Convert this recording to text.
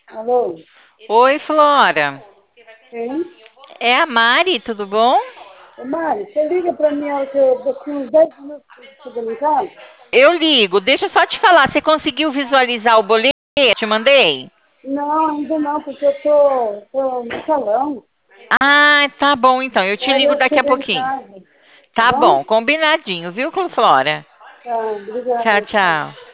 Alô? Oi, Flora. Quem? É a Mari, tudo bom? Ô, Mari, você liga pra mim a hora que eu daqui uns 10 minutos pra você chegar em casa? Eu ligo. Deixa eu só te falar, você conseguiu visualizar o boleto que eu te mandei? Não, ainda não, porque eu tô no salão. Ah, tá bom então. Eu te Aí ligo eu daqui a chegar em pouquinho. casa, tá Tá bom? bom, combinadinho, viu, Flora? Tá, obrigada. Tchau, tchau.